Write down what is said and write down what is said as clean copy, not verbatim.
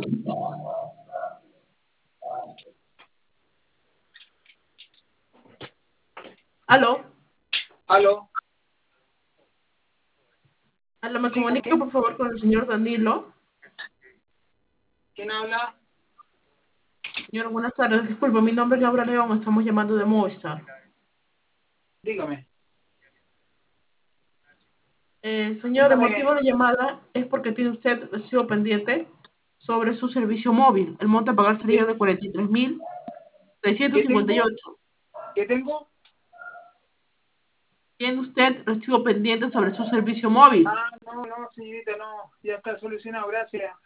¿Aló? ¿Aló? ¿Aló? ¿Me ¿Sí, con comunica, por quién? favor, con el señor Danilo? ¿Quién habla? Señor, buenas tardes. Disculpe, mi nombre es Laura León. Estamos llamando de Movistar. Dígame. Señor, el Dígame. motivo de llamada es porque tiene usted recibo pendiente sobre su servicio móvil. El monto a pagar sería ¿Qué, de qué 43.658. tengo? ¿Qué tengo? Tiene usted recibo pendiente sobre su servicio móvil. Ah, no, no, señorita, no. Ya está solucionado, gracias.